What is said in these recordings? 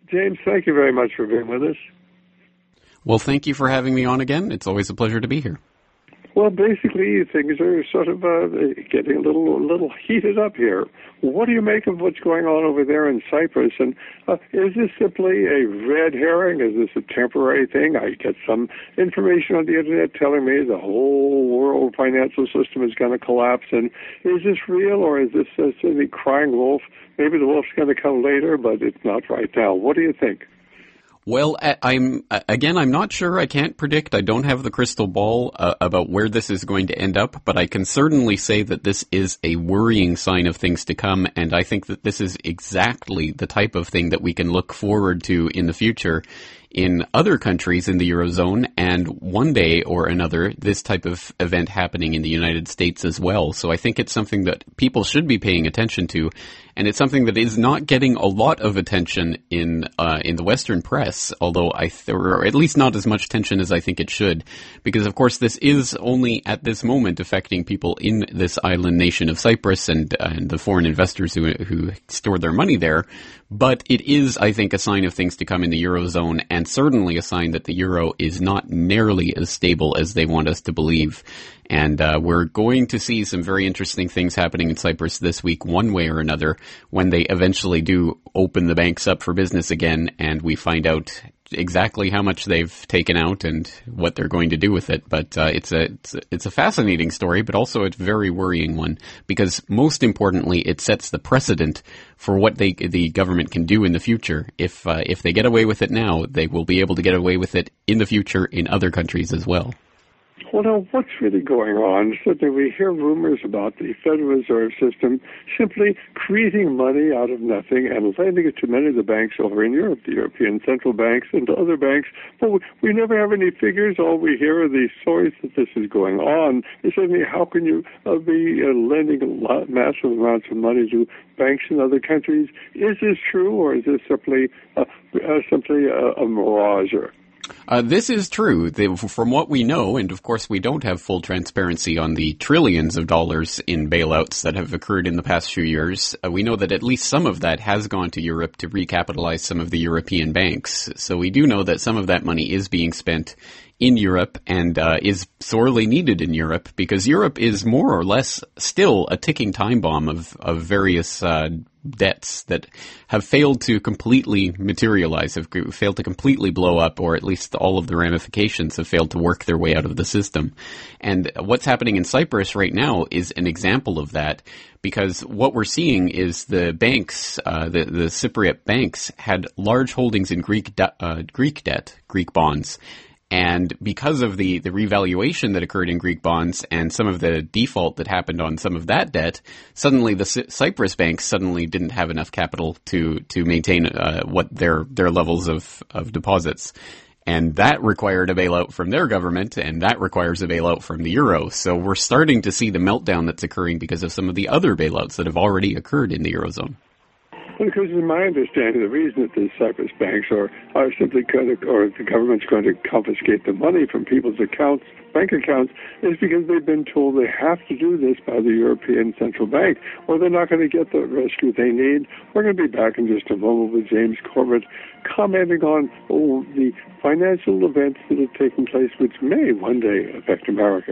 James, thank you very much for being with us. Well, thank you for having me on again. It's always a pleasure to be here. Well, basically, things are sort of getting a little heated up here. What do you make of what's going on over there in Cyprus? And is this simply a red herring? Is this a temporary thing? I get some information on the internet telling me the whole world financial system is going to collapse. And is this real, or is this simply crying wolf? Maybe the wolf's going to come later, but it's not right now. What do you think? Well, I'm not sure. I can't predict. I don't have the crystal ball about where this is going to end up, but I can certainly say that this is a worrying sign of things to come, and I think that this is exactly the type of thing that we can look forward to in the future in other countries in the Eurozone, and one day or another, this type of event happening in the United States as well. So I think it's something that people should be paying attention to, and it's something that is not getting a lot of attention in the Western press, although or at least not as much attention as I think it should, because of course this is only at this moment affecting people in this island nation of Cyprus and the foreign investors who store their money there. But it is, I think, a sign of things to come in the Eurozone, and certainly a sign that the euro is not nearly as stable as they want us to believe. And we're going to see some very interesting things happening in Cyprus this week, one way or another, when they eventually do open the banks up for business again, and we find out exactly how much they've taken out and what they're going to do with it. But it's a fascinating story, but also a very worrying one, because most importantly, it sets the precedent for what the government can do in the future. If they get away with it now, they will be able to get away with it in the future in other countries as well. Well, now, what's really going on is that we hear rumors about the Federal Reserve System simply creating money out of nothing and lending it to many of the banks over in Europe, the European central banks and to other banks. But we never have any figures. All we hear are these stories that this is going on. It's certainly, how can you be lending massive amounts of money to banks in other countries? Is this true, or is this simply a mirage? This is true. From what we know, and of course we don't have full transparency on the trillions of dollars in bailouts that have occurred in the past few years, we know that at least some of that has gone to Europe to recapitalize some of the European banks. So we do know that some of that money is being spent in Europe and is sorely needed in Europe, because Europe is more or less still a ticking time bomb of various debts that have failed to completely materialize, have failed to completely blow up, or at least all of the ramifications have failed to work their way out of the system. And what's happening in Cyprus right now is an example of that, because what we're seeing is the banks, the Cypriot banks, had large holdings in Greek debt, Greek bonds. And because of the revaluation that occurred in Greek bonds and some of the default that happened on some of that debt, suddenly the Cyprus banks suddenly didn't have enough capital to maintain what their levels of deposits. And that required a bailout from their government, and that requires a bailout from the euro. So we're starting to see the meltdown that's occurring because of some of the other bailouts that have already occurred in the Eurozone. Because in my understanding, the reason that the Cyprus banks are simply going to, or the government's going to confiscate the money from people's accounts, bank accounts, is because they've been told they have to do this by the European Central Bank, or they're not going to get the rescue they need. We're going to be back in just a moment with James Corbett commenting on the financial events that have taken place, which may one day affect America.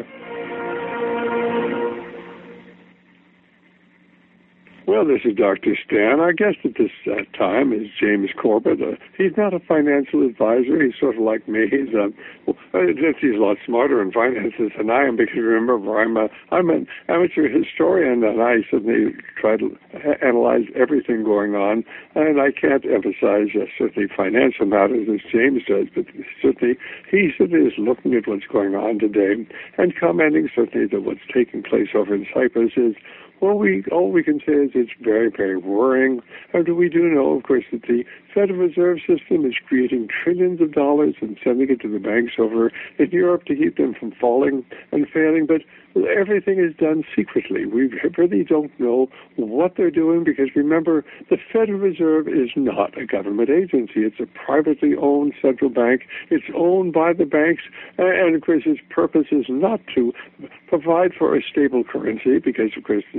Well, this is Dr. Stan. Our guest at this time is James Corbett. He's not a financial advisor. He's sort of like me. He's a lot smarter in finances than I am, because remember, I'm an amateur historian, and I certainly try to analyze everything going on. And I can't emphasize certainly financial matters as James does, but certainly he is looking at what's going on today and commenting certainly that what's taking place over in Cyprus is, well, all we can say is it's very, very worrying. And we do know, of course, that the Federal Reserve System is creating trillions of dollars and sending it to the banks over in Europe to keep them from falling and failing. But everything is done secretly. We really don't know what they're doing, because remember, the Federal Reserve is not a government agency. It's a privately owned central bank. It's owned by the banks, and of course its purpose is not to provide for a stable currency, because of course the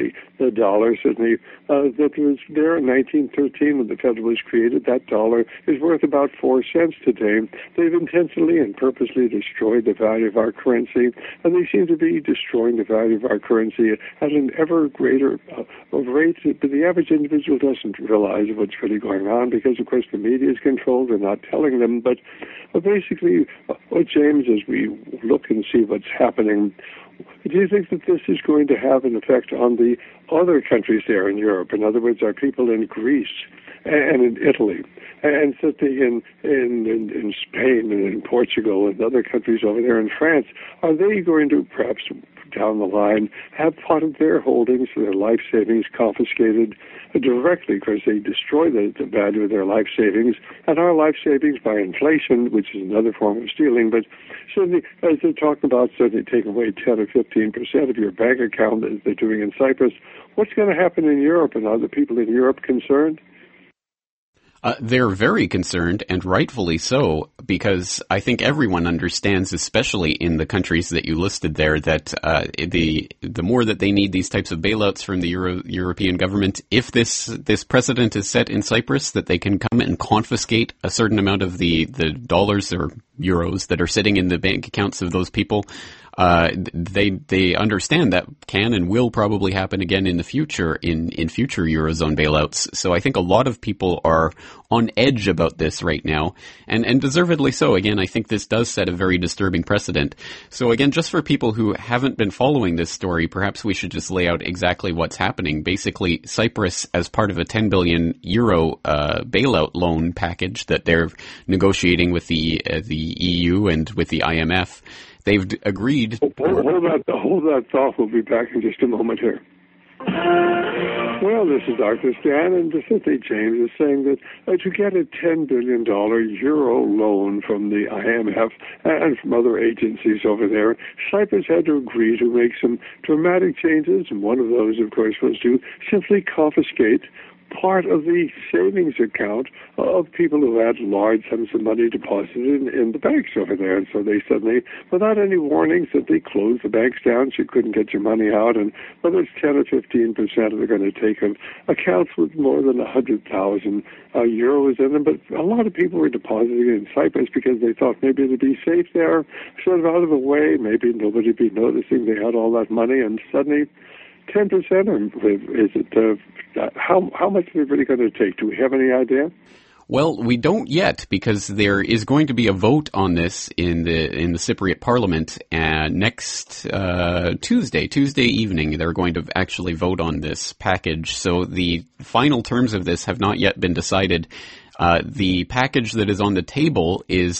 the dollar, certainly, that was there in 1913 when the Fed was created. That dollar is worth about 4 cents today. They've intentionally and purposely destroyed the value of our currency, and they seem to be destroying the value of our currency at an ever greater rate. But the average individual doesn't realize what's really going on because, of course, the media is controlled. They're not telling them. But basically, James, as we look and see what's happening, do you think that this is going to have an effect on the other countries there in Europe? In other words, our people in Greece and in Italy, and certainly in Spain and in Portugal and other countries over there in France, are they going to perhaps down the line have part of their holdings, their life savings confiscated directly because they destroy the value of their life savings, and our life savings by inflation, which is another form of stealing, but certainly as they're talking about certainly taking away 10 or 15% of your bank account as they're doing in Cyprus, what's going to happen in Europe, and are the people in Europe concerned? They're very concerned, and rightfully so, because I think everyone understands, especially in the countries that you listed there, that the more that they need these types of bailouts from the European government, if this precedent is set in Cyprus, that they can come and confiscate a certain amount of the dollars or euros that are sitting in the bank accounts of those people. They understand that can and will probably happen again in the future in future Eurozone bailouts. So I think a lot of people are on edge about this right now, and deservedly so. Again, I think this does set a very disturbing precedent. So again, just for people who haven't been following this story, perhaps we should just lay out exactly what's happening. Basically, Cyprus, as part of a 10 billion euro bailout loan package that they're negotiating with the EU and with the IMF, they've agreed. Hold that thought. We'll be back in just a moment here. Well, this is Dr. Stan, and Cynthia James is saying that to get a $10 billion euro loan from the IMF and from other agencies over there, Cyprus had to agree to make some dramatic changes, and one of those, of course, was to simply confiscate part of the savings account of people who had large sums of money deposited in the banks over there. And so they suddenly, without any warning, simply closed the banks down so you couldn't get your money out. And whether it's 10 or 15% they're going to take of accounts with more than 100,000 euros in them. But a lot of people were depositing in Cyprus because they thought maybe it'd be safe there, sort of out of the way. Maybe nobody would be noticing they had all that money, and suddenly 10%, or is it, how much is it really going to take? Do we have any idea? Well, we don't yet, because there is going to be a vote on this in the Cypriot Parliament next Tuesday evening. They're going to actually vote on this package. So the final terms of this have not yet been decided. The package that is on the table is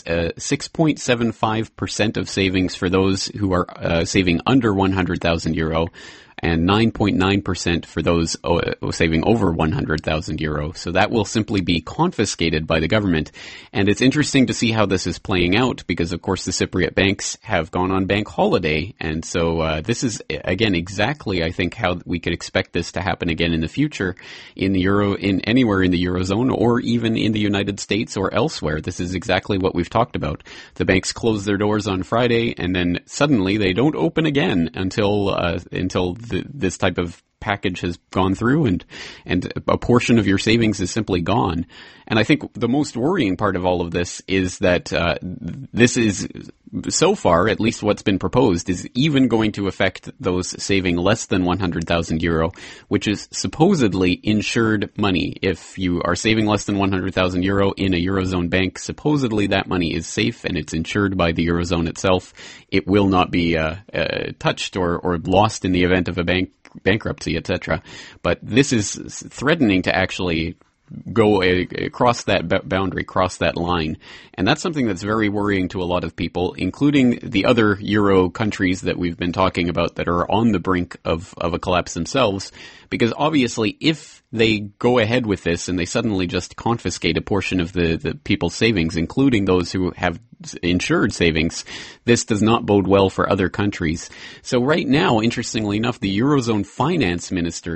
6.75% of savings for those who are saving under 100,000 euro, and 9.9% for those saving over 100,000 euro. So that will simply be confiscated by the government. And it's interesting to see how this is playing out, because of course the Cypriot banks have gone on bank holiday. And so this is, again, exactly, I think, how we could expect this to happen again in the future in anywhere in the Eurozone, or even in the United States or elsewhere. This is exactly what we've talked about. The banks close their doors on Friday, and then suddenly they don't open again until this type of package has gone through, and a portion of your savings is simply gone. And I think the most worrying part of all of this is that this is, so far, at least what's been proposed, is even going to affect those saving less than 100,000 euro, which is supposedly insured money. If you are saving less than 100,000 euro in a Eurozone bank, supposedly that money is safe and it's insured by the Eurozone itself. It will not be touched or lost in the event of a bankruptcy, etc. But this is threatening to actually go across that boundary, cross that line. And that's something that's very worrying to a lot of people, including the other Euro countries that we've been talking about that are on the brink of a collapse themselves. Because obviously, if they go ahead with this and they suddenly just confiscate a portion of the people's savings, including those who have insured savings, this does not bode well for other countries. So right now, interestingly enough, the Eurozone finance ministers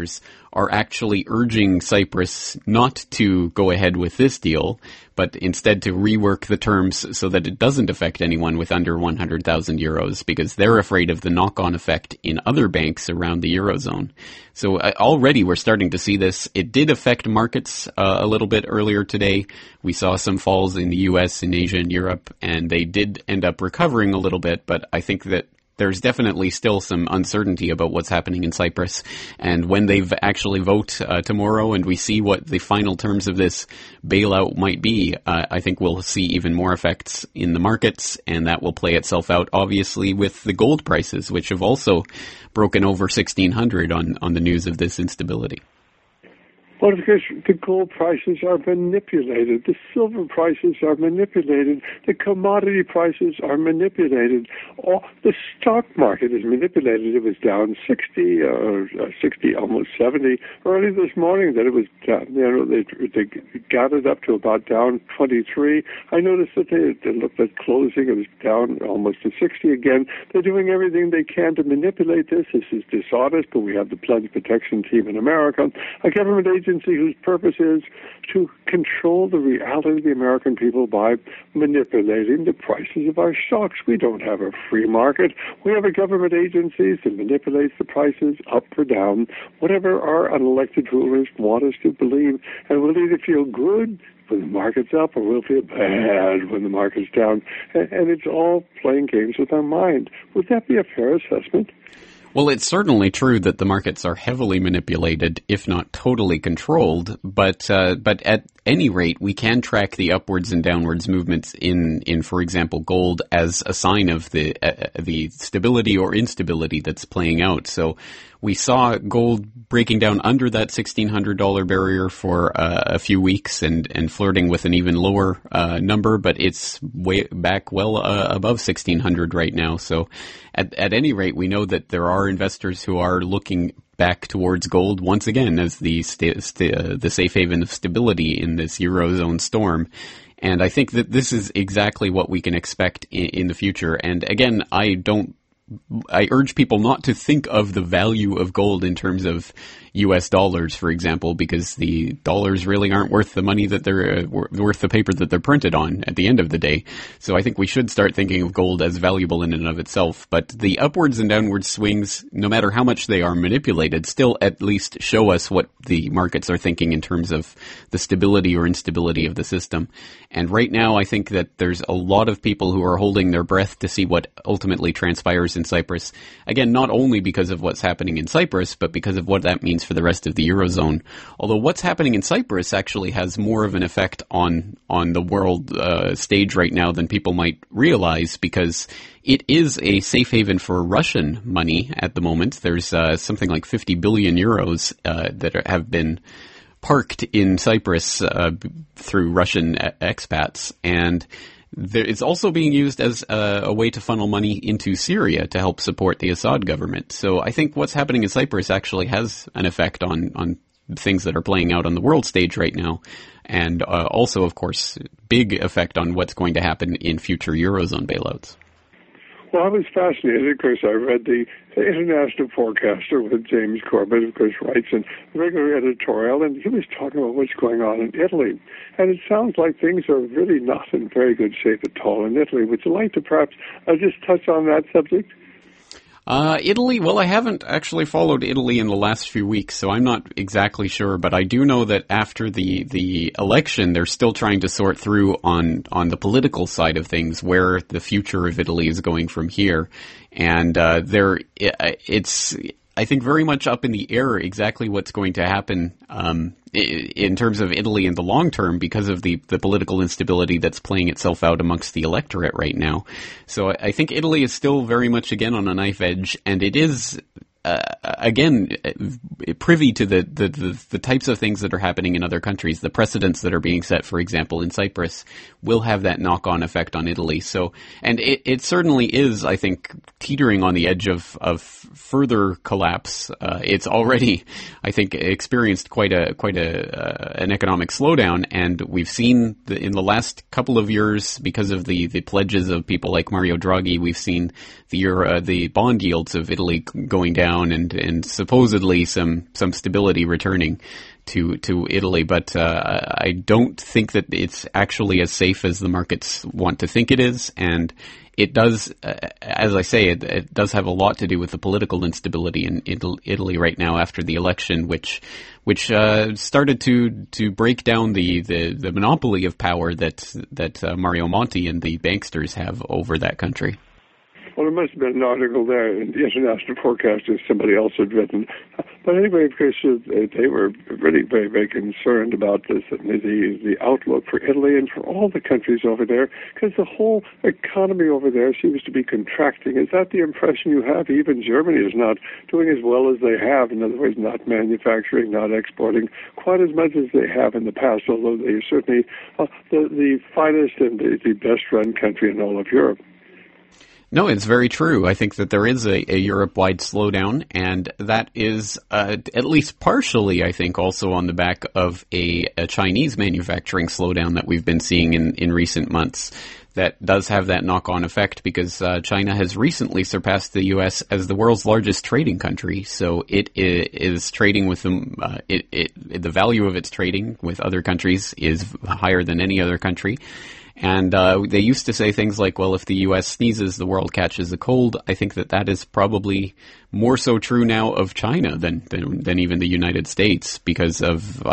are actually urging Cyprus not to go ahead with this deal, but instead to rework the terms so that it doesn't affect anyone with under 100,000 euros, because they're afraid of the knock-on effect in other banks around the Eurozone. So already we're starting to see this. It did affect markets a little bit earlier today. We saw some falls in the US, in Asia, and Europe, and they did end up recovering a little bit, but I think that there's definitely still some uncertainty about what's happening in Cyprus. And when they actually vote tomorrow and we see what the final terms of this bailout might be, I think we'll see even more effects in the markets, and that will play itself out, obviously, with the gold prices, which have also broken over 1,600 on the news of this instability. Well, because the gold prices are manipulated, the silver prices are manipulated, the commodity prices are manipulated. The stock market is manipulated. It was down 60, almost 70 early this morning. That it was down. They gathered up to about down 23. I noticed that they looked at closing. It was down almost to 60 again. They're doing everything they can to manipulate this. This is dishonest, but we have the Pledge Protection Team in America, a government agency whose purpose is to control the reality of the American people by manipulating the prices of our stocks. We don't have a free market. We have a government agency that manipulates the prices up or down, whatever our unelected rulers want us to believe. And we'll either feel good when the market's up or we'll feel bad when the market's down. And it's all playing games with our mind. Would that be a fair assessment? Well, it's certainly true that the markets are heavily manipulated, if not totally controlled, but at any rate, we can track the upwards and downwards movements in, for example, gold as a sign of the stability or instability that's playing out. So we saw gold breaking down under that $1,600 barrier for a few weeks and flirting with an even lower number, but it's way back well above 1,600 right now. So at any rate, we know that there are investors who are looking back towards gold once again as the safe haven of stability in this Eurozone storm. And I think that this is exactly what we can expect in the future. And again, I urge people not to think of the value of gold in terms of US dollars, for example, because the dollars really aren't worth the money that they're worth the paper that they're printed on at the end of the day. So I think we should start thinking of gold as valuable in and of itself. But the upwards and downwards swings, no matter how much they are manipulated, still at least show us what the markets are thinking in terms of the stability or instability of the system. And right now, I think that there's a lot of people who are holding their breath to see what ultimately transpires in Cyprus. Again, not only because of what's happening in Cyprus, but because of what that means for the rest of the Eurozone. Although what's happening in Cyprus actually has more of an effect on the world stage right now than people might realize, because it is a safe haven for Russian money at the moment. There's something like 50 billion euros that have been parked in Cyprus through Russian expats, and it's also being used as a way to funnel money into Syria to help support the Assad government. So I think what's happening in Cyprus actually has an effect on things that are playing out on the world stage right now, and also, of course, big effect on what's going to happen in future Eurozone bailouts. Well, I was fascinated because I read the International Forecaster with James Corbett, of course, writes a regular editorial, and he was talking about what's going on in Italy. And it sounds like things are really not in very good shape at all in Italy. Would you like to perhaps just touch on that subject? Italy, well, I haven't actually followed Italy in the last few weeks, so I'm not exactly sure, but I do know that after the election, they're still trying to sort through on the political side of things where the future of Italy is going from here. And it's, I think, very much up in the air exactly what's going to happen in terms of Italy in the long term because of the political instability that's playing itself out amongst the electorate right now. So I think Italy is still very much, again, on a knife edge, and it is again, privy to the types of things that are happening in other countries. The precedents that are being set, for example, in Cyprus, will have that knock-on effect on Italy. So, and it certainly is, I think, teetering on the edge of further collapse. It's already, I think, experienced quite an economic slowdown, and we've seen in the last couple of years, because of the pledges of people like Mario Draghi, we've seen the bond yields of Italy going down down and supposedly some stability returning to Italy. But I don't think that it's actually as safe as the markets want to think it is. And it does, as I say, it does have a lot to do with the political instability in Italy right now after the election, which started to break down the monopoly of power that Mario Monti and the banksters have over that country. Well, there must have been an article there in the International Forecaster somebody else had written. But anyway, of course, they were really very, very concerned about this, the outlook for Italy and for all the countries over there, because the whole economy over there seems to be contracting. Is that the impression you have? Even Germany is not doing as well as they have. In other words, not manufacturing, not exporting quite as much as they have in the past, although they are certainly the finest and the best-run country in all of Europe. No, it's very true. I think that there is a Europe-wide slowdown, and that is at least partially, I think, also on the back of a Chinese manufacturing slowdown that we've been seeing in recent months. That does have that knock-on effect because China has recently surpassed the U.S. as the world's largest trading country. So it is trading with them. The value of its trading with other countries is higher than any other country. And they used to say things like, well, if the U.S. sneezes, the world catches a cold. I think that is probably more so true now of China than even the United States because of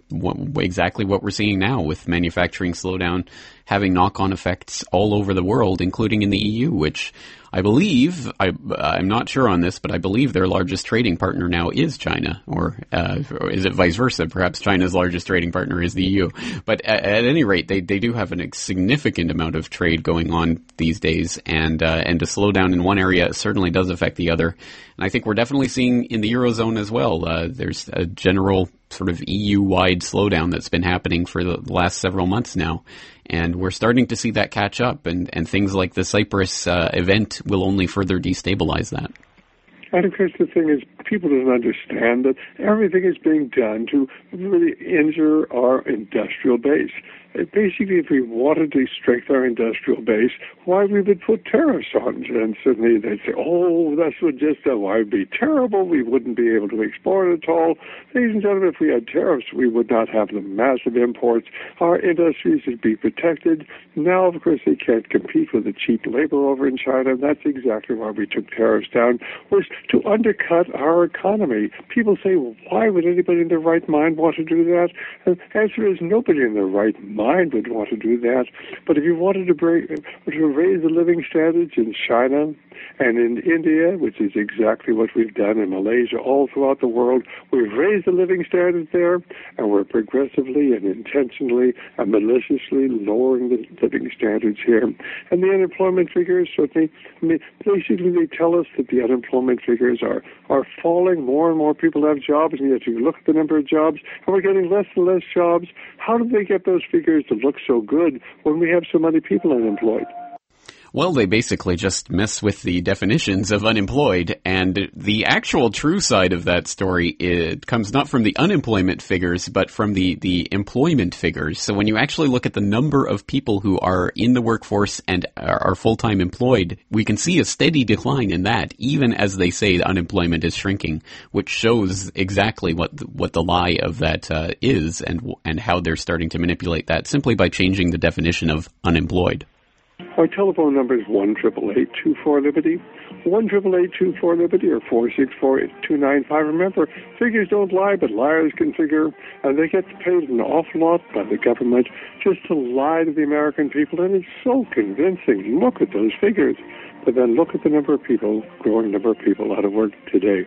exactly what we're seeing now with manufacturing slowdown having knock-on effects all over the world, including in the EU, which I believe, I'm not sure on this, but I believe their largest trading partner now is China, or is it vice versa? Perhaps China's largest trading partner is the EU. But at any rate, they do have a significant amount of trade going on these days, and to slow down in one area certainly does affect the other. And I think we're definitely seeing in the Eurozone as well. There's a general sort of EU-wide slowdown that's been happening for the last several months now. And we're starting to see that catch up, and things like the Cyprus event will only further destabilize that. And of course, the thing is, people don't understand that everything is being done to really injure our industrial base. Basically, if we wanted to strengthen our industrial base, why we would put tariffs on it? And suddenly they'd say, oh, that's what why it would be terrible. We wouldn't be able to export at all. Ladies and gentlemen, if we had tariffs, we would not have the massive imports. Our industries would be protected. Now, of course, they can't compete with the cheap labor over in China. And that's exactly why we took tariffs down, was to undercut our economy. People say, well, why would anybody in their right mind want to do that? And the answer is nobody in their right mind would want to do that. But if you wanted to raise the living standards in China and in India, which is exactly what we've done in Malaysia, all throughout the world, we've raised the living standards there, and we're progressively and intentionally and maliciously lowering the living standards here. And the unemployment figures, certainly, basically they tell us that the unemployment figures are falling. More and more people have jobs, and yet you look at the number of jobs, and we're getting less and less jobs. How do they get those figures to look so good when we have so many people unemployed? Well, they basically just mess with the definitions of unemployed, and the actual true side of that story, it comes not from the unemployment figures, but from the employment figures. So when you actually look at the number of people who are in the workforce and are full-time employed, we can see a steady decline in that, even as they say the unemployment is shrinking, which shows exactly what the lie of that is, and how they're starting to manipulate that simply by changing the definition of unemployed. Our telephone number is 1-888-24-LIBERTY, 1-888-24-LIBERTY, or 464-8295. Remember, figures don't lie, but liars can figure, and they get paid an awful lot by the government just to lie to the American people, and it's so convincing. Look at those figures. But then look at the number of people, growing number of people out of work today.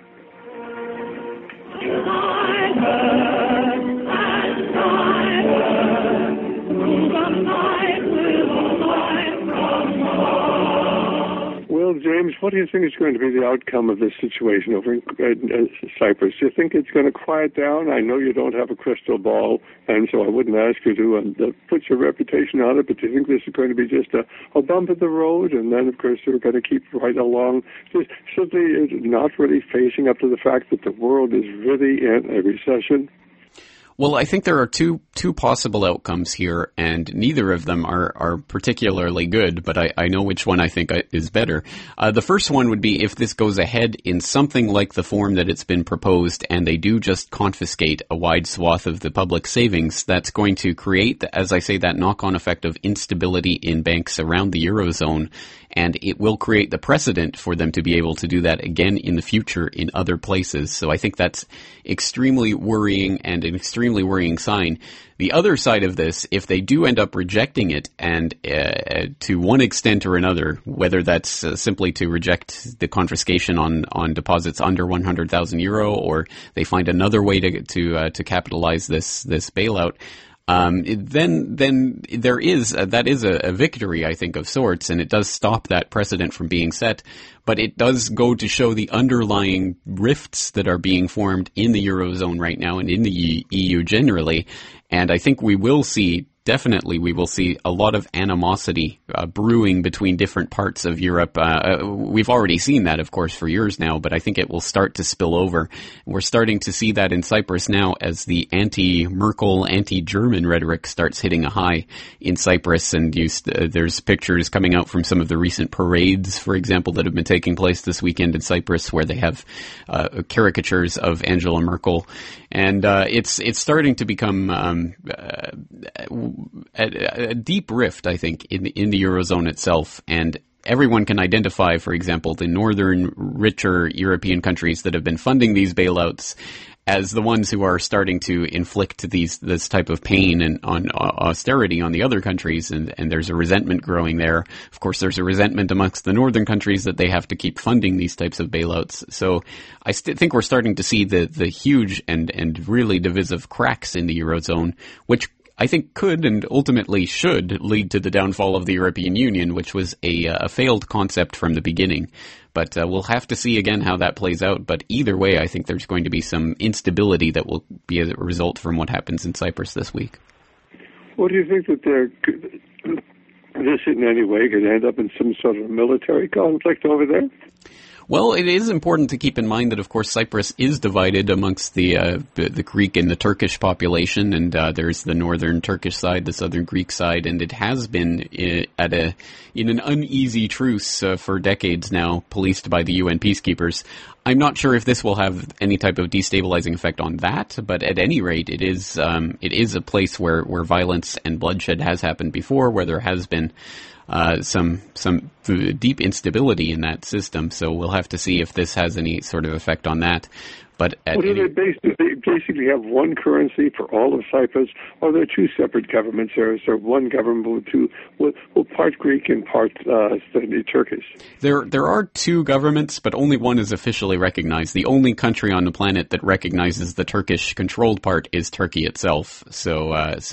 Well, James, what do you think is going to be the outcome of this situation over in Cyprus? Do you think it's going to quiet down? I know you don't have a crystal ball, and so I wouldn't ask you to put your reputation on it, but do you think this is going to be just a bump in the road, and then, of course, we're going to keep right along, just simply not really facing up to the fact that the world is really in a recession? Well, I think there are two possible outcomes here, and neither of them are particularly good, but I know which one I think is better. The first one would be if this goes ahead in something like the form that it's been proposed, and they do just confiscate a wide swath of the public savings. That's going to create, as I say, that knock-on effect of instability in banks around the Eurozone, and it will create the precedent for them to be able to do that again in the future in other places. So I think that's extremely worrying and an extremely worrying sign. The other side of this, if they do end up rejecting it, and to one extent or another, whether that's simply to reject the confiscation on deposits under 100,000 euro, or they find another way to capitalize this bailout, then there is that is a victory, I think, of sorts, and it does stop that precedent from being set. But it does go to show the underlying rifts that are being formed in the Eurozone right now and in the EU generally. And I think we will see a lot of animosity brewing between different parts of Europe. We've already seen that, of course, for years now, but I think it will start to spill over. We're starting to see that in Cyprus now as the anti-Merkel, anti-German rhetoric starts hitting a high in Cyprus. And there's pictures coming out from some of the recent parades, for example, that have been taking place this weekend in Cyprus, where they have caricatures of Angela Merkel. And it's starting to become a deep rift, I think, in the Eurozone itself. And everyone can identify, for example, the northern, richer European countries that have been funding these bailouts as the ones who are starting to inflict this type of pain and on austerity on the other countries, and there's a resentment growing there. Of course, there's a resentment amongst the northern countries that they have to keep funding these types of bailouts. So I think we're starting to see the huge and really divisive cracks in the Eurozone, which I think could and ultimately should lead to the downfall of the European Union, which was a failed concept from the beginning. But we'll have to see again how that plays out. But either way, I think there's going to be some instability that will be a result from what happens in Cyprus this week. Well, do you think that this in any way could end up in some sort of military conflict over there? Well, it is important to keep in mind that, of course, Cyprus is divided amongst the Greek and the Turkish population, and there's the northern Turkish side, the southern Greek side, and it has been in an uneasy truce for decades now, policed by the UN peacekeepers. I'm not sure if this will have any type of destabilizing effect on that, but at any rate, it is a place where violence and bloodshed has happened before, where there has been some deep instability in that system. So we'll have to see if this has any sort of effect on that. But do they basically have one currency for all of Cyprus, or are there two separate governments? Or is there one government with part Greek and part Turkish? There are two governments, but only one is officially recognized. The only country on the planet that recognizes the Turkish-controlled part is Turkey itself. So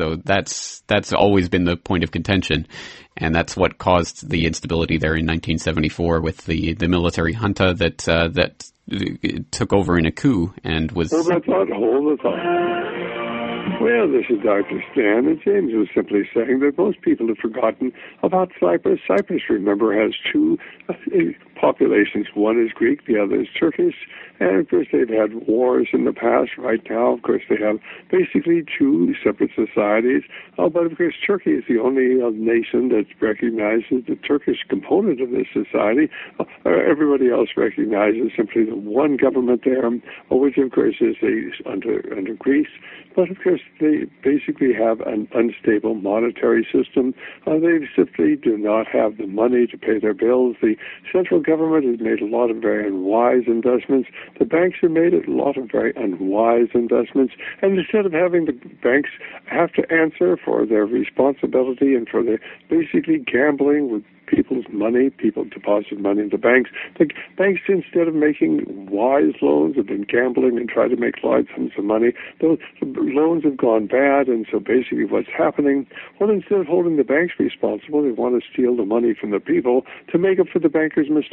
that's always been the point of contention. And that's what caused the instability there in 1974 with the military junta that took over in a coup and was... Hold the thought. Well, this is Dr. Stan, and James was simply saying that most people have forgotten about Cyprus. Cyprus, remember, has two populations. One is Greek, the other is Turkish. And, of course, they've had wars in the past. Right now, of course, they have basically two separate societies. But, of course, Turkey is the only nation that recognizes the Turkish component of this society. Everybody else recognizes simply the one government there, which, of course, is under Greece. But, of course, they basically have an unstable monetary system. They simply do not have the money to pay their bills. The central government has made a lot of very unwise investments. The banks have made a lot of very unwise investments. And instead of having the banks have to answer for their responsibility and for their basically gambling with people's money, people deposit money into banks. The banks, instead of making wise loans, have been gambling and try to make large sums of money. Those loans have gone bad, and so basically what's happening, well, instead of holding the banks responsible, they want to steal the money from the people to make up for the bankers' mistakes.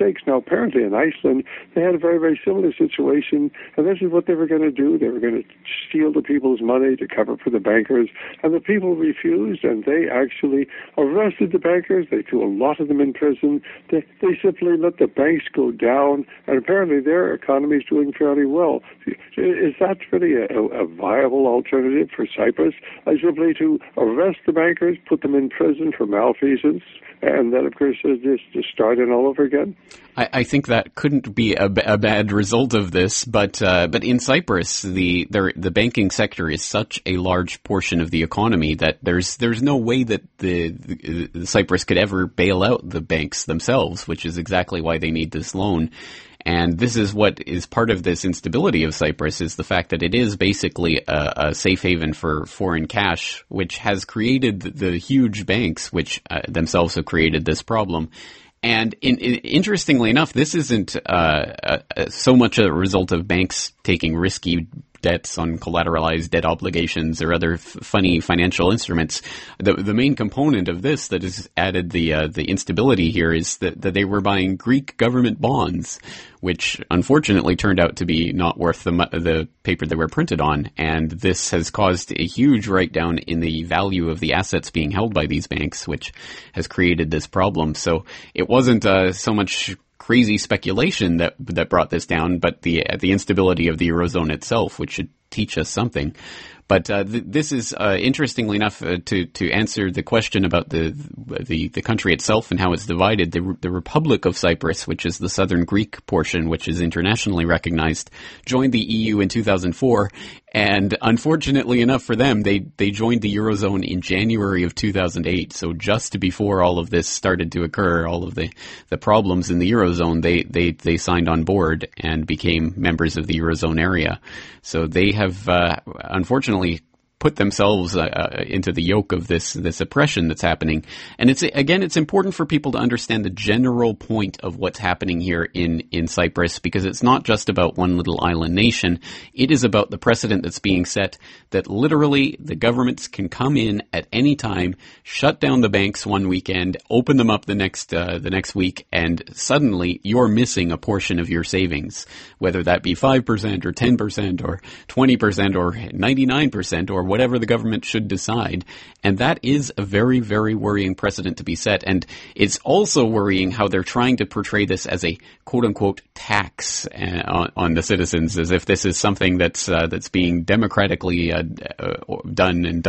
mistakes. Now, apparently in Iceland, they had a very, very similar situation, and this is what they were going to do. They were going to steal the people's money to cover for the bankers, and the people refused, and they actually arrested the bankers. They threw a lot of them in prison. They simply let the banks go down, and apparently their economy is doing fairly well. Is that really a viable alternative for Cyprus? Simply to arrest the bankers, put them in prison for malfeasance, and then, of course, just start it all over again? I think that couldn't be a bad result of this, but in Cyprus, the banking sector is such a large portion of the economy that there's no way that the Cyprus could ever bail out the banks themselves, which is exactly why they need this loan. And this is what is part of this instability of Cyprus, is the fact that it is basically a safe haven for foreign cash, which has created the huge banks, which themselves have created this problem. And interestingly enough, this isn't so much a result of banks taking risky debts on collateralized debt obligations or other funny financial instruments. The main component of this that has added the instability here is that they were buying Greek government bonds, which unfortunately turned out to be not worth the paper they were printed on. And this has caused a huge write-down in the value of the assets being held by these banks, which has created this problem. So it wasn't so much crazy speculation that brought this down, but the instability of the Eurozone itself, which should teach us something. But this is interestingly enough to answer the question about the country itself and how it's divided. The Republic of Cyprus, which is the southern Greek portion, which is internationally recognized, joined the EU in 2004, and unfortunately enough for them, they joined the Eurozone in January of 2008. So just before all of this started to occur, all of the problems in the Eurozone, they signed on board and became members of the Eurozone area. So they have unfortunately put themselves into the yoke of this oppression that's happening. And it's important for people to understand the general point of what's happening here in Cyprus, because it's not just about one little island nation. It is about the precedent that's being set that literally the governments can come in at any time, shut down the banks one weekend, open them up the next week, and suddenly you're missing a portion of your savings, whether that be 5% or 10% or 20% or 99% or whatever the government should decide. And that is a very, very worrying precedent to be set. And it's also worrying how they're trying to portray this as a quote-unquote tax on the citizens, as if this is something that's being democratically done in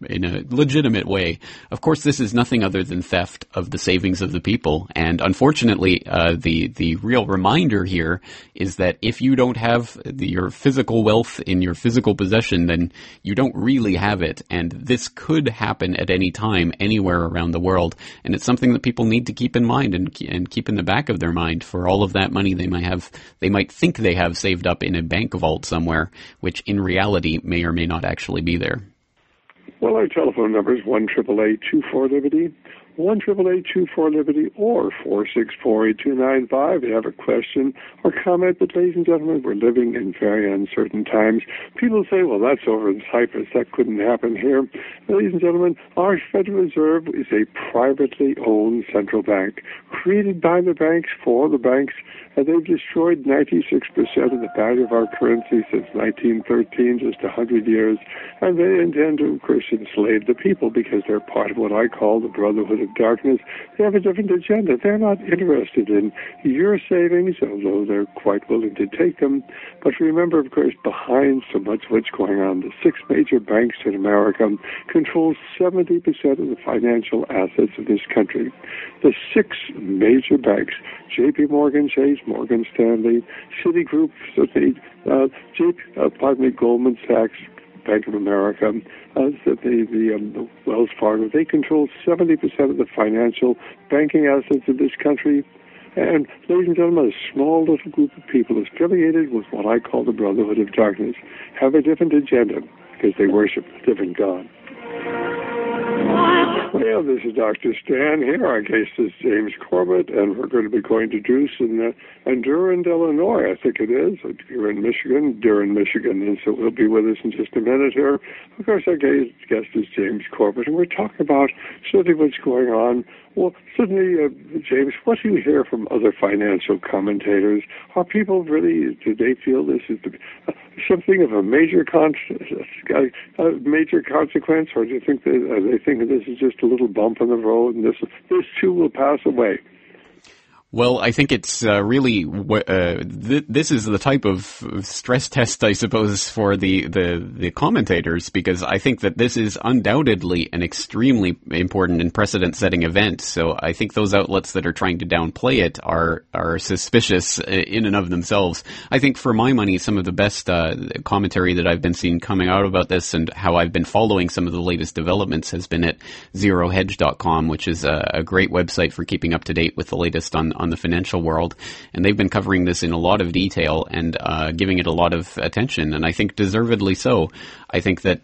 a legitimate way. Of course, this is nothing other than theft of the savings of the people. And unfortunately, the real reminder here is that if you don't have your physical wealth in your physical possession, then you don't really have it. And this could happen at any time, anywhere around the world. And it's something that people need to keep in mind and keep in the back of their mind for all of that money they might think they have saved up in a bank vault somewhere, which in reality may or may not actually be there. Well, our telephone number is 1-888-24-LIBERTY, 1-888-24-LIBERTY, or 464-8295 if you have a question or comment. But, ladies and gentlemen, we're living in very uncertain times. People say, well, that's over in Cyprus. That couldn't happen here. Ladies and gentlemen, our Federal Reserve is a privately owned central bank, created by the banks for the banks, and they've destroyed 96% of the value of our currency since 1913, just 100 years, and they intend to, of course, enslave the people because they're part of what I call the Brotherhood of Darkness. They have a different agenda. They're not interested in your savings, although they're quite willing to take them. But remember, of course, behind so much what's going on, the 6 major banks in America control 70% of the financial assets of this country. The 6 major banks, J.P. Morgan Chase, Morgan Stanley, Citigroup, Goldman Sachs, Bank of America, the Wells Fargo, they control 70% of the financial banking assets of this country. And, ladies and gentlemen, a small little group of people affiliated with what I call the Brotherhood of Darkness have a different agenda because they worship a different God. Well, this is Dr. Stan here. Our guest is James Corbett, and we're going to be going to Druce in Durand, Illinois, I think it is. You're in Michigan, Durand, Michigan, and so he'll be with us in just a minute here. Of course, our guest is James Corbett, and we're talking about certainly what's going on Well, certainly, James, what do you hear from other financial commentators? Are people really, do they feel this is something of a major consequence, or do you think they think this is just a little bump in the road and this too will pass away? Well, I think it's really this is the type of stress test, I suppose, for the commentators, because I think that this is undoubtedly an extremely important and precedent-setting event. So I think those outlets that are trying to downplay it are suspicious in and of themselves. I think, for my money, some of the best commentary that I've been seeing coming out about this and how I've been following some of the latest developments has been at zerohedge.com, which is a great website for keeping up to date with the latest on the financial world, and they've been covering this in a lot of detail and giving it a lot of attention, and I think deservedly so. I think that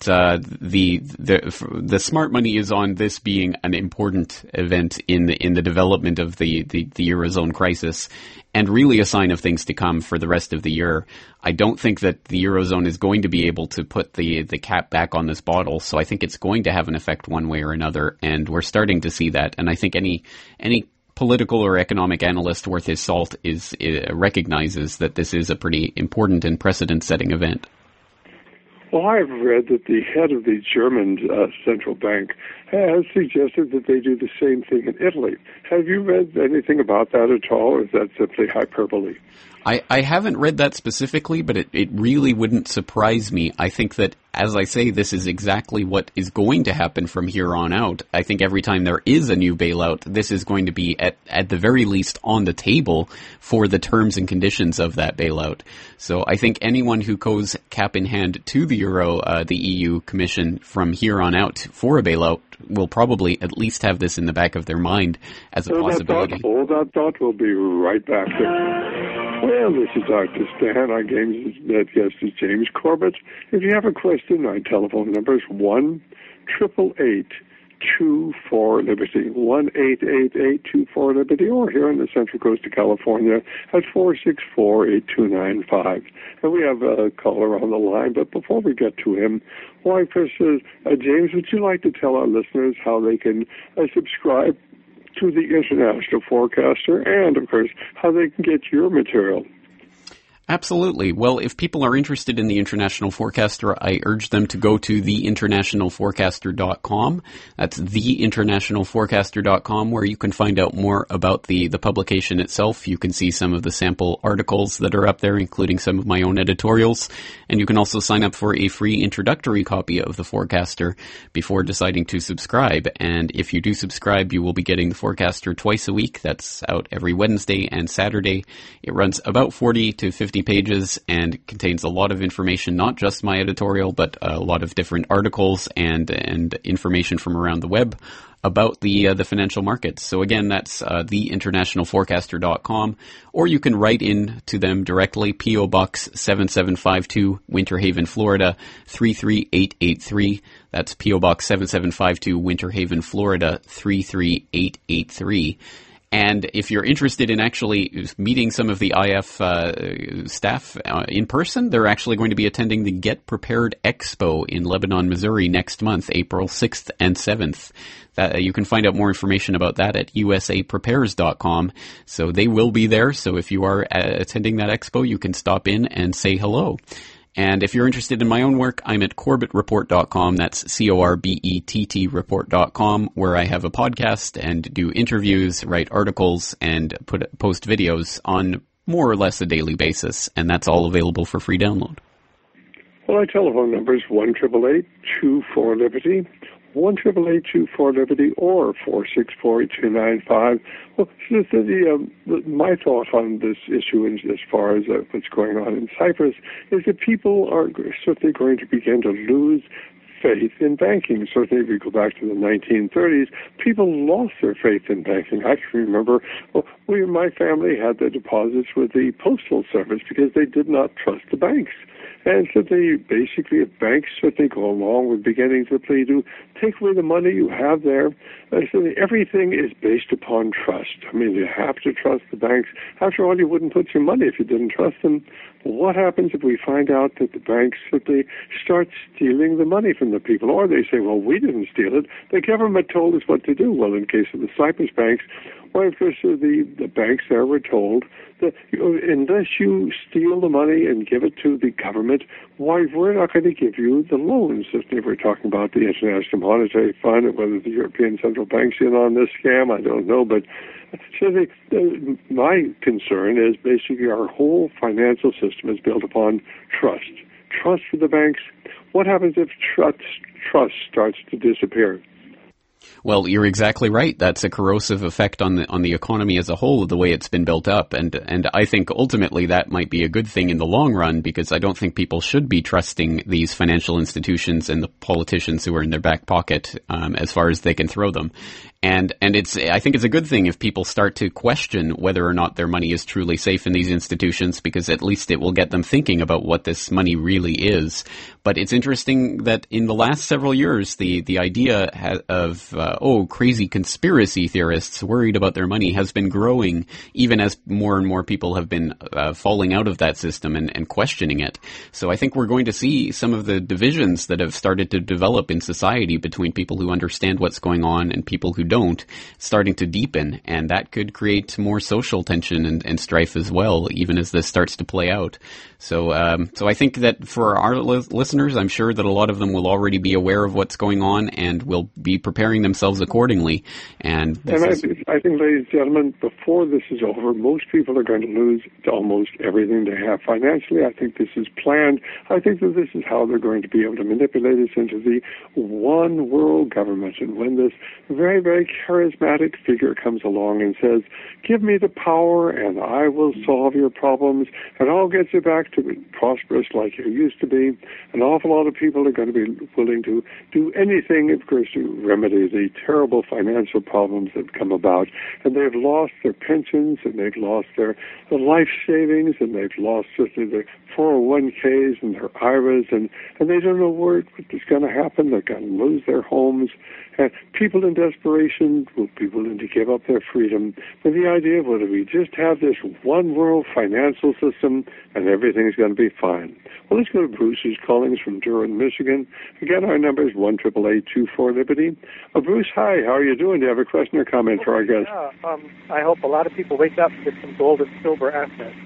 the smart money is on this being an important event in the development of the Eurozone crisis, and really a sign of things to come for the rest of the year. I don't think that the Eurozone is going to be able to put the cap back on this bottle, so I think it's going to have an effect one way or another, and we're starting to see that, and I think any political or economic analyst worth his salt recognizes that this is a pretty important and precedent-setting event. Well, I've read that the head of the German central bank has suggested that they do the same thing in Italy. Have you read anything about that at all, or is that simply hyperbole? I haven't read that specifically, but it really wouldn't surprise me. I think that, as I say, this is exactly what is going to happen from here on out. I think every time there is a new bailout, this is going to be at the very least on the table for the terms and conditions of that bailout. So I think anyone who goes cap in hand to the the EU Commission from here on out for a bailout will probably at least have this in the back of their mind as a possibility. That thought will be right back there. Well, this is Dr. Stan. Our guest is James Corbett. If you have a question, my telephone number is 1-888-24-LIBERTY, 1-888-24-LIBERTY, or here on the Central Coast of California at 464-8295. And we have a caller on the line, but before we get to him, why, first, James, would you like to tell our listeners how they can subscribe to the International Forecaster, and, of course, how they can get your material? Absolutely. Well, if people are interested in the International Forecaster, I urge them to go to theinternationalforecaster.com. That's theinternationalforecaster.com, where you can find out more about the publication itself. You can see some of the sample articles that are up there, including some of my own editorials. And you can also sign up for a free introductory copy of the Forecaster before deciding to subscribe. And if you do subscribe, you will be getting the Forecaster twice a week. That's out every Wednesday and Saturday. It runs about 40 to 50 pages and contains a lot of information, not just my editorial, but a lot of different articles and information from around the web about the financial markets. So again, that's theinternationalforecaster.com, or you can write in to them directly, P.O. Box 7752, Winter Haven, Florida 33883. That's P.O. Box 7752, Winter Haven, Florida 33883. And if you're interested in actually meeting some of the IF staff in person, they're actually going to be attending the Get Prepared Expo in Lebanon, Missouri next month, April 6th and 7th. You can find out more information about that at usaprepares.com. So they will be there. So if you are attending that expo, you can stop in and say hello. And if you're interested in my own work, I'm at CorbettReport.com. That's CORBETT report.com, where I have a podcast and do interviews, write articles, and post videos on more or less a daily basis. And that's all available for free download. Well, our telephone number is 1-888-24-LIBERTY, 1-888-24-LIBERTY, or 464-8295. Well, my thought on this issue, as far as what's going on in Cyprus, is that people are certainly going to begin to lose faith in banking. Certainly, if we go back to the 1930s, people lost their faith in banking. I can remember, my family had their deposits with the Postal Service because they did not trust the banks. And so basically, banks certainly go along with beginning to play to take away the money you have there. So everything is based upon trust. I mean, you have to trust the banks. After all, you wouldn't put your money if you didn't trust them. Well, what happens if we find out that the banks simply start stealing the money from the people? Or they say, well, we didn't steal it. The government told us what to do. Well, in case of the Cyprus banks, well, of course, the banks there were told that unless you steal the money and give it to the government, why, we're not going to give you the loans. If we're talking about the International Monetary Fund or whether the European Central Bank's in on this scam, I don't know. But so my concern is basically our whole financial system is built upon trust. Trust for the banks. What happens if trust starts to disappear? Well, you're exactly right. That's a corrosive effect on the economy as a whole, the way it's been built up. And I think ultimately that might be a good thing in the long run, because I don't think people should be trusting these financial institutions and the politicians who are in their back pocket as far as they can throw them. And I think it's a good thing if people start to question whether or not their money is truly safe in these institutions, because at least it will get them thinking about what this money really is. But it's interesting that in the last several years, the idea of crazy conspiracy theorists worried about their money has been growing, even as more and more people have been falling out of that system and questioning it. So I think we're going to see some of the divisions that have started to develop in society between people who understand what's going on and people who don't, starting to deepen, and that could create more social tension and strife as well, even as this starts to play out. So I think that for our listeners, I'm sure that a lot of them will already be aware of what's going on and will be preparing themselves accordingly. I think, ladies and gentlemen, before this is over, most people are going to lose almost everything they have financially. I think this is planned. I think that this is how they're going to be able to manipulate us into the one world government. And when this very, very charismatic figure comes along and says, give me the power and I will solve your problems and I'll get you back to be prosperous like you used to be, an awful lot of people are going to be willing to do anything, of course, to remedy the terrible financial problems that come about. And they've lost their pensions and they've lost their life savings and they've lost their 401ks and their IRAs and they don't know what is going to happen. They're going to lose their homes. And people in desperation will be willing to give up their freedom with the idea of, well, if we just have this one world financial system and everything's going to be fine. Well, let's go to Bruce, who's calling us from Durham, Michigan. Again, our number is 1-888-24-LIBERTY. Bruce, hi. How are you doing? Do you have a question or comment for our guest? Yeah, I hope a lot of people wake up and get some gold and silver assets.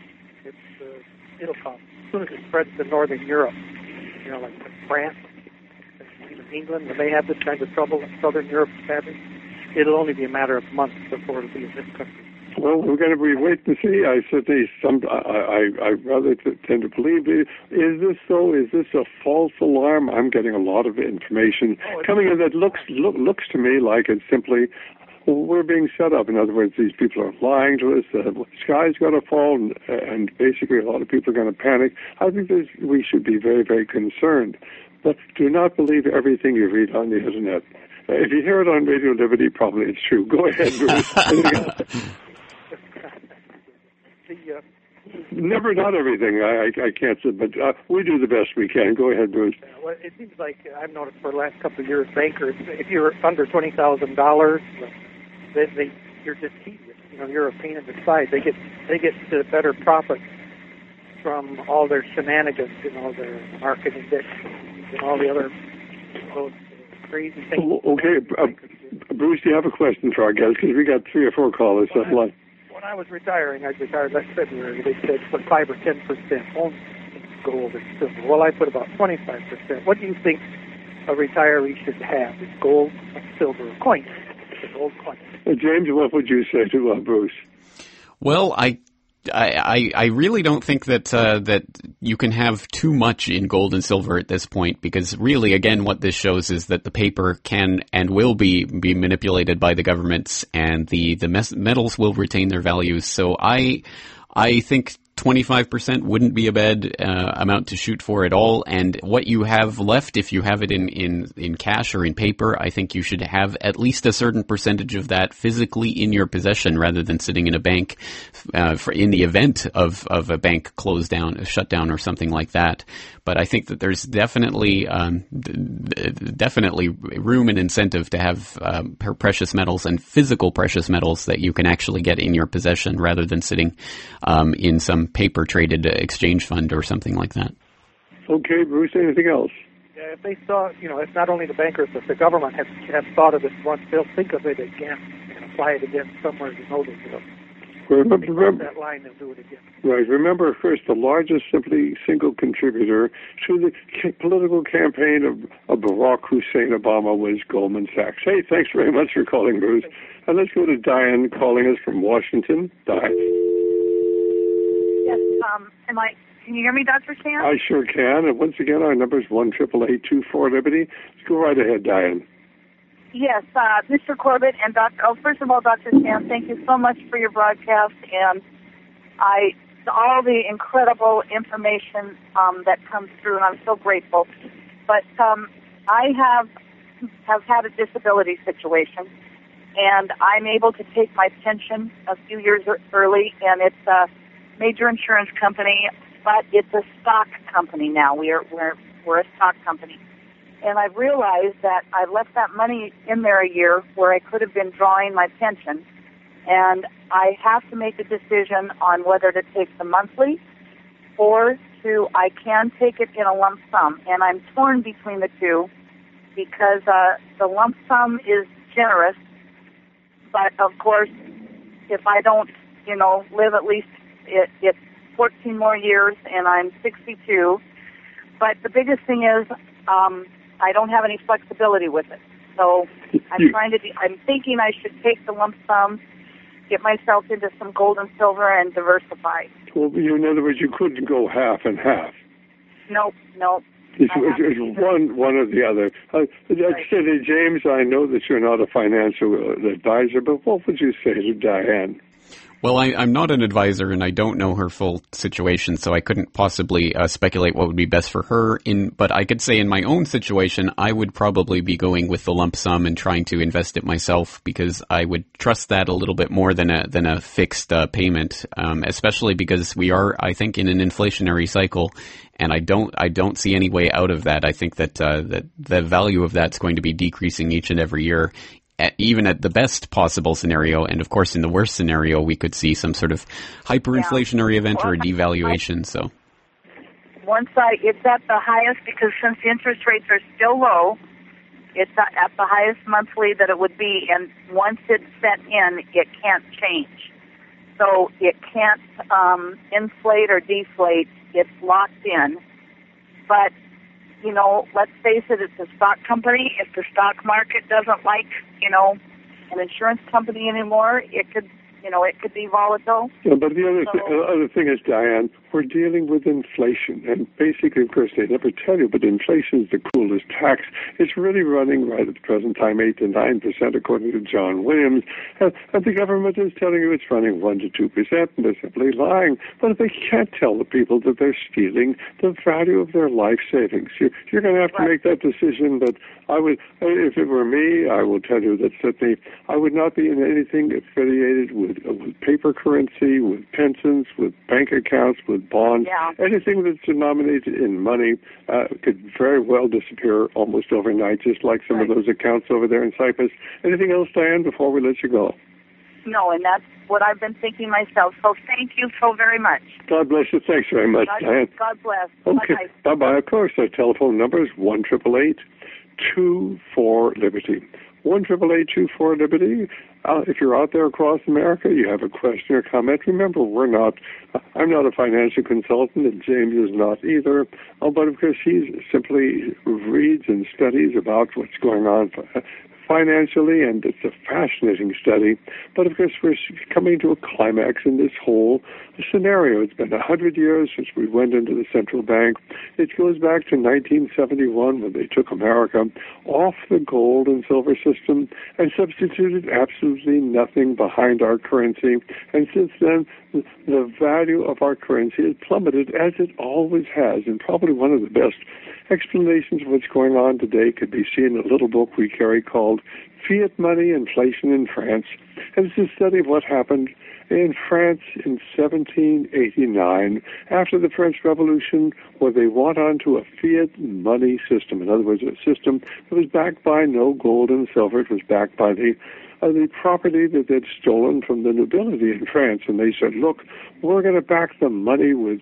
It'll come as soon as it spreads to Northern Europe, like France, even England, when they have this kind of trouble that Southern Europe is having. It'll only be a matter of months before it'll be in this country. Well, we're going to be waiting to see. I certainly, I rather tend to believe it. Is this so? Is this a false alarm? I'm getting a lot of information coming in that looks to me like it's simply we're being set up. In other words, these people are lying to us. The sky's going to fall, and basically a lot of people are going to panic. I think we should be very, very concerned. But do not believe everything you read on the Internet. If you hear it on Radio Liberty, probably it's true. Go ahead, Bruce. Never, not everything. I can't say, but we do the best we can. Go ahead, Bruce. Well, it seems like I've noticed for the last couple of years, bankers, if you're under $20,000, you're just tedious. You're a pain in the side. They get to better profits from all their shenanigans, their marketing and all the other those crazy things. Okay, Bruce, do you have a question for our guests? Because we got 3 or 4 callers. When I was retiring, I retired last February. They said put 5 or 10% only in gold and silver. Well, I put about 25%. What do you think a retiree should have? Is gold, silver, coins? Gold coins. James, what would you say to Bruce? Well, I really don't think that you can have too much in gold and silver at this point, because really, again, what this shows is that the paper can and will be manipulated by the governments, and the metals will retain their values. So I think 25% wouldn't be a bad amount to shoot for at all. And what you have left, if you have it in cash or in paper, I think you should have at least a certain percentage of that physically in your possession rather than sitting in a bank in the event of a bank close down, a shutdown or something like that. But I think that there's definitely room and incentive to have precious metals and physical precious metals that you can actually get in your possession rather than sitting in some paper traded exchange fund or something like that. Okay, Bruce, anything else? Yeah, if they saw, it's not only the bankers, but the government has thought of it once, they'll think of it again and apply it again somewhere they know they will. Remember that line, they'll do it again. Right. Remember, first, the largest single contributor to the political campaign of Barack Hussein Obama was Goldman Sachs. Hey, thanks very much for calling, Bruce. And let's go to Diane calling us from Washington. Diane. Yes. Can you hear me, Dr. Stan? I sure can. And once again, our number is 1-888-24-LIBERTY. Let's go right ahead, Diane. Yes, Mr. Corbett and first of all, Dr. Stan, thank you so much for your broadcast and all the incredible information that comes through, and I'm so grateful. But I have had a disability situation, and I'm able to take my pension a few years early, and it's a major insurance company, but it's a stock company now. We're a stock company. And I've realized that I've left that money in there a year where I could have been drawing my pension, and I have to make a decision on whether to take the monthly or I can take it in a lump sum. And I'm torn between the two because the lump sum is generous, but of course, if I don't, live at least it's 14 more years and I'm 62. But the biggest thing is, I don't have any flexibility with it. So I'm thinking I should take the lump sum, get myself into some gold and silver, and diversify. Well, in other words, you couldn't go half and half. Nope. It's one or the other. Steady, James, I know that you're not a financial advisor, but what would you say to Diane? Well, I'm not an advisor, and I don't know her full situation, so I couldn't possibly speculate what would be best for her. But I could say in my own situation, I would probably be going with the lump sum and trying to invest it myself because I would trust that a little bit more than a fixed payment, especially because we are, I think, in an inflationary cycle, and I don't see any way out of that. I think that the value of that's going to be decreasing each and every year. Even at the best possible scenario, and of course in the worst scenario, we could see some sort of hyperinflationary event or a devaluation. So once it's at the highest, because since the interest rates are still low, it's at the highest monthly that it would be, and once it's set in, it can't change. So it can't inflate or deflate. It's locked in. But let's face it, it's a stock company. If the stock market doesn't like, an insurance company anymore, it could be volatile. Yeah, but the other thing is, Diane, we're dealing with inflation. And basically, of course, they never tell you, but inflation is the cruelest tax. It's really running right at the present time 8 to 9%, according to John Williams. And the government is telling you it's running 1 to 2%, and they're simply lying. But they can't tell the people that they're stealing the value of their life savings. You're going to have to make that decision. But if it were me, I will tell you that certainly I would not be in anything affiliated with paper currency, with pensions, with bank accounts, with bonds. Yeah. Anything that's denominated in money could very well disappear almost overnight, just like some of those accounts over there in Cyprus. Anything else, Diane, before we let you go? No, and that's what I've been thinking myself. So thank you so very much. God bless you. Thanks very much, Diane. God bless. Okay. Bye-bye. Of course, our telephone number is 1-888-24-LIBERTY. 1-888-24-LIBERTY. If you're out there across America, you have a question or comment, remember, I'm not a financial consultant, and James is not either. But of course, he simply reads and studies about what's going on financially, and it's a fascinating study. But of course, we're coming to a climax in this whole scenario. It's been 100 years since we went into the central bank. It goes back to 1971 when they took America off the gold and silver system and substituted absolutely nothing behind our currency. And since then, the value of our currency has plummeted, as it always has. And probably one of the best explanations of what's going on today could be seen in a little book we carry called Fiat Money, Inflation in France. And it's a study of what happened in France in 1789, after the French Revolution, where they went on to a fiat money system. In other words, a system that was backed by no gold and silver. It was backed by the property that they'd stolen from the nobility in France. And they said, look, we're going to back the money with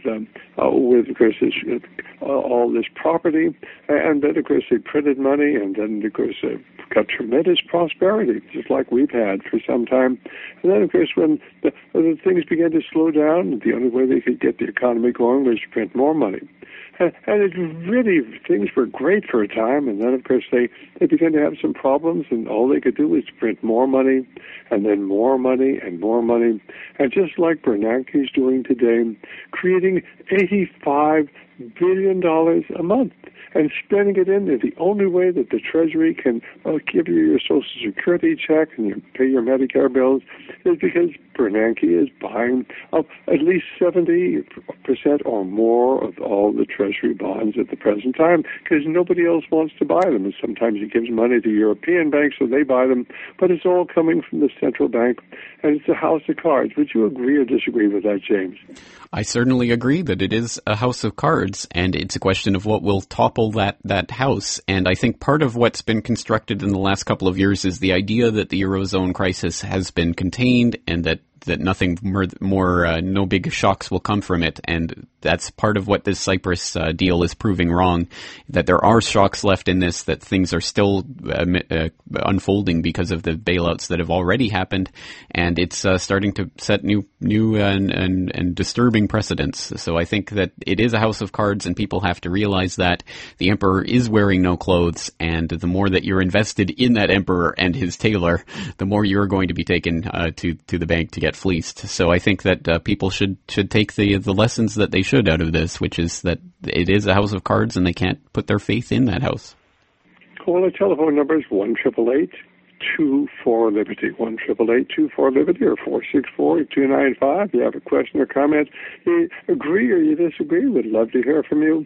of course, all this property. And then, of course, they printed money, and then, of course, got tremendous prosperity, just like we've had for some time. And then, of course, when the things began to slow down, the only way they could get the economy going was to print more money. And it really, things were great for a time, and then, of course, they began to have some problems, and all they could do was print more money, and then more money, and more money. And just like Bernanke is doing today, creating $85 billion a month and spending it in there. The only way that the Treasury can give you your Social Security check and you pay your Medicare bills is because Bernanke is buying up at least 70% or more of all the Treasury bonds at the present time, because nobody else wants to buy them. And sometimes he gives money to European banks so they buy them, but it's all coming from the central bank, and it's a house of cards. Would you agree or disagree with that, James? I certainly agree that it is a house of cards, and it's a question of what will topple that house. And I think part of what's been constructed in the last couple of years is the idea that the Eurozone crisis has been contained and that nothing more, no big shocks will come from it. And that's part of what this Cyprus deal is proving wrong, that there are shocks left in this, that things are still unfolding because of the bailouts that have already happened. And it's starting to set new and disturbing precedents. So I think that it is a house of cards, and people have to realize that the emperor is wearing no clothes, and the more that you're invested in that emperor and his tailor, the more you're going to be taken to the bank to get fleeced. So I think that people should take the lessons that they should out of this, which is that it is a house of cards and they can't put their faith in that house. Well, the telephone number is 1-888-24-LIBERTY, 1-888-24-LIBERTY, or 464-295. If you have a question or comment, you agree or you disagree, we'd love to hear from you.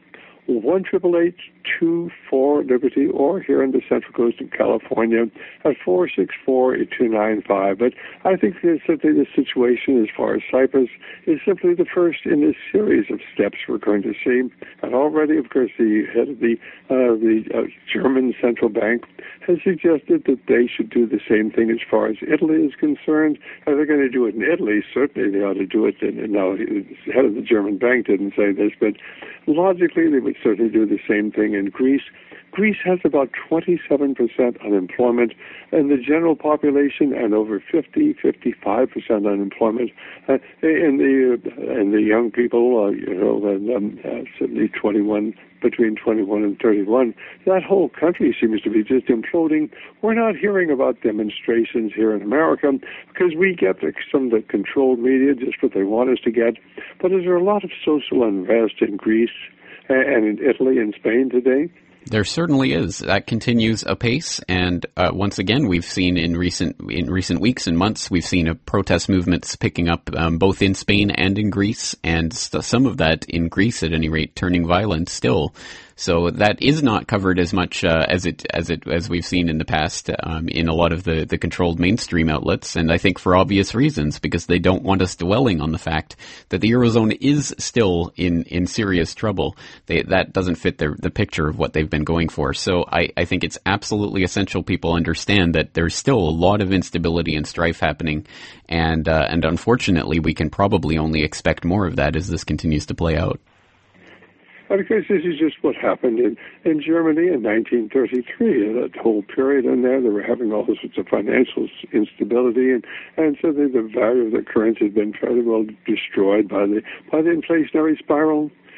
1-888-24-LIBERTY, or here on the Central Coast of California at 464-8295. But I think that simply the situation as far as Cyprus is simply the first in this series of steps we're going to see. And already, of course, the head of the German central bank has suggested that they should do the same thing as far as Italy is concerned. And they're going to do it in Italy. Certainly they ought to do it. And now the head of the German bank didn't say this, but logically they would certainly do the same thing in Greece. Greece has about 27% unemployment in the general population and over 55% unemployment in the young people, certainly between 21 and 31. That whole country seems to be just imploding. We're not hearing about demonstrations here in America because we get some of the controlled media, just what they want us to get. But is there a lot of social unrest in Greece and in Italy and Spain today? There certainly is. That continues apace, and once again, we've seen in recent weeks and months, we've seen a protest movements picking up both in Spain and in Greece, and some of that in Greece, at any rate, turning violent still. So that is not covered as much as we've seen in the past in a lot of the controlled mainstream outlets, and I think for obvious reasons, because they don't want us dwelling on the fact that the Eurozone is still in serious trouble. That doesn't fit the picture of what they've been going for. So I think it's absolutely essential people understand that there's still a lot of instability and strife happening, and unfortunately we can probably only expect more of that as this continues to play out. Because this is just what happened in Germany in 1933. That whole period in there, they were having all sorts of financial instability, and so the value of the currency had been fairly well destroyed by the inflationary spiral.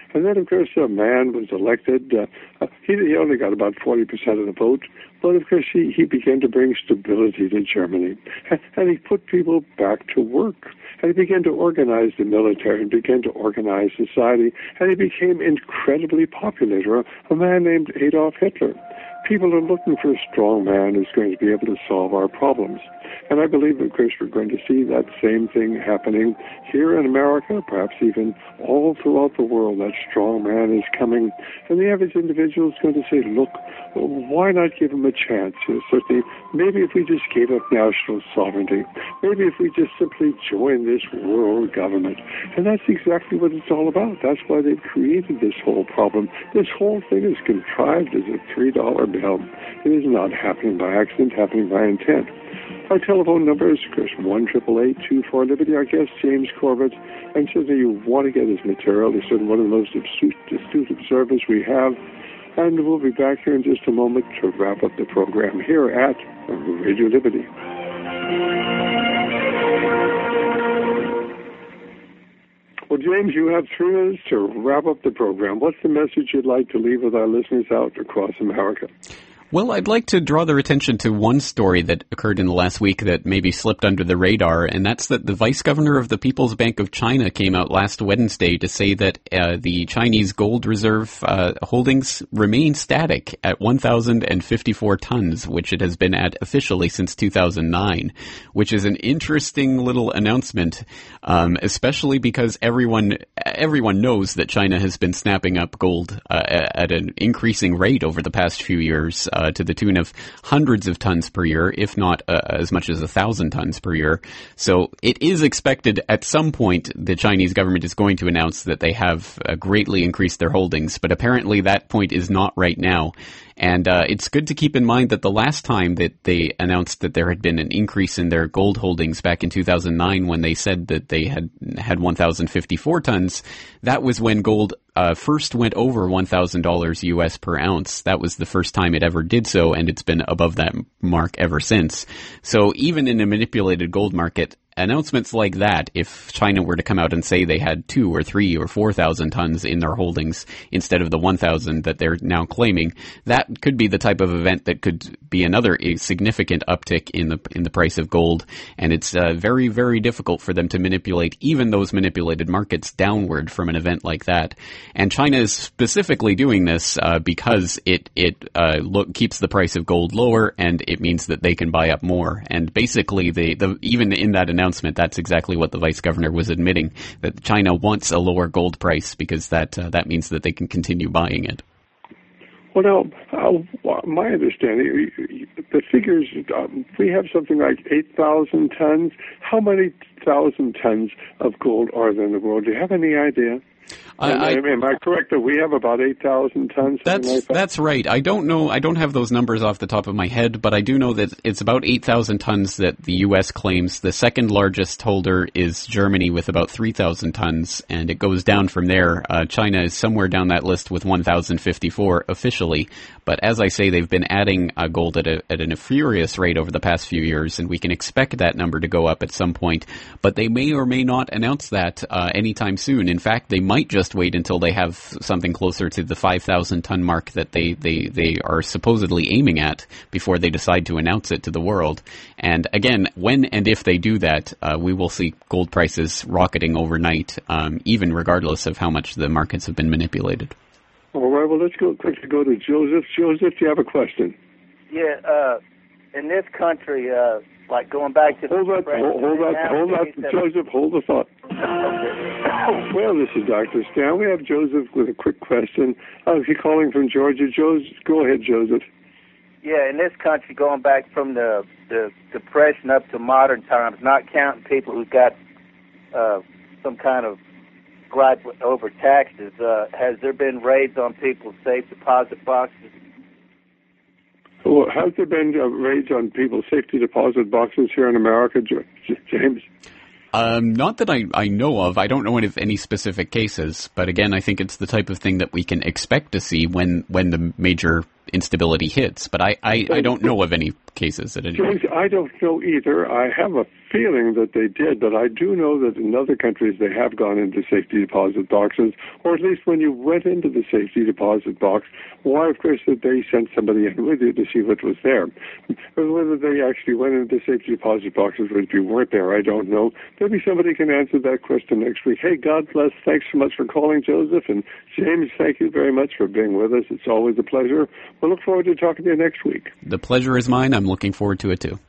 And then, of course, a man was elected. He only got about 40% of the vote. But, of course, he began to bring stability to Germany. And he put people back to work. And he began to organize the military and began to organize society. And he became incredibly popular, a man named Adolf Hitler. People are looking for a strong man who's going to be able to solve our problems. And I believe, of course, we're going to see that same thing happening here in America, perhaps even all throughout the world. That strong man is coming. And the average individual is going to say, look, why not give him a chance? Certainly, maybe if we just gave up national sovereignty, maybe if we just simply joined this world government. And that's exactly what it's all about. That's why they've created this whole problem. This whole thing is contrived as a $3 bill. It is not happening by accident, happening by intent. Our telephone number is, of course, 1-888-24-LIBERTY. Our guest, James Corbett. And certainly you want to get his material. He's certainly one of the most astute observers we have. And we'll be back here in just a moment to wrap up the program here at Radio Liberty. Well, James, you have 3 minutes to wrap up the program. What's the message you'd like to leave with our listeners out across America? Well, I'd like to draw their attention to one story that occurred in the last week that maybe slipped under the radar, and that's that the vice governor of the People's Bank of China came out last Wednesday to say that the Chinese gold reserve holdings remain static at 1,054 tons, which it has been at officially since 2009, which is an interesting little announcement, especially because everyone knows that China has been snapping up gold at an increasing rate over the past few years, to the tune of hundreds of tons per year, if not as much as 1,000 tons per year. So it is expected at some point the Chinese government is going to announce that they have greatly increased their holdings, but apparently that point is not right now. And it's good to keep in mind that the last time that they announced that there had been an increase in their gold holdings back in 2009 when they said that they had 1,054 tons, that was when gold first went over $1,000 US per ounce. That was the first time it ever did so, and it's been above that mark ever since. So even in a manipulated gold market, announcements like that, if China were to come out and say they had 2 or 3 or 4,000 tons in their holdings instead of the 1,000 that they're now claiming, that could be the type of event that could be another significant uptick in the price of gold. And it's very, very difficult for them to manipulate even those manipulated markets downward from an event like that. And China is specifically doing this because it keeps the price of gold lower, and it means that they can buy up more. And basically, even in that announcement, that's exactly what the vice governor was admitting, that China wants a lower gold price because that means that they can continue buying it. Well, now, my understanding, the figures, we have something like 8,000 tons. How many thousand tons of gold are there in the world? Do you have any idea? Am I correct that we have about 8,000 tons? That's right. I don't know. I don't have those numbers off the top of my head, but I do know that it's about 8,000 tons that the U.S. claims. The second largest holder is Germany with about 3,000 tons, and it goes down from there. China is somewhere down that list with 1,054 officially. But as I say, they've been adding gold at a furious rate over the past few years, and we can expect that number to go up at some point. But they may or may not announce that anytime soon. In fact, they might just wait until they have something closer to the 5,000 ton mark that they are supposedly aiming at before they decide to announce it to the world. And again, when and if they do that, we will see gold prices rocketing overnight, even regardless of how much the markets have been manipulated. All right, well, let's quickly go to Joseph. Joseph, do you have a question? Yeah, in this country, like going back to hold that, Joseph, hold the thought. Well, this is Dr. Stan. We have Joseph with a quick question. He's calling from Georgia. Go ahead, Joseph. Yeah, in this country, going back from the Depression up to modern times, not counting people who got some kind of gripe over taxes, has there been raids on people's safe deposit boxes? Well, has there been raids on people's safety deposit boxes here in America, James? Not that I know of. I don't know of any specific cases, but again, I think it's the type of thing that we can expect to see when the major instability hits. But I don't know of any cases at any James, I don't know either. I have a feeling that they did, but I do know that in other countries they have gone into safety deposit boxes, or at least when you went into the safety deposit box, why, of course, that they sent somebody in with you to see what was there. Whether they actually went into the safety deposit boxes or if you weren't there, I don't know. Maybe somebody can answer that question next week. Hey, God bless. Thanks so much for calling, Joseph. And James, thank you very much for being with us. It's always a pleasure. We'll look forward to talking to you next week. The pleasure is mine. I'm looking forward to it, too.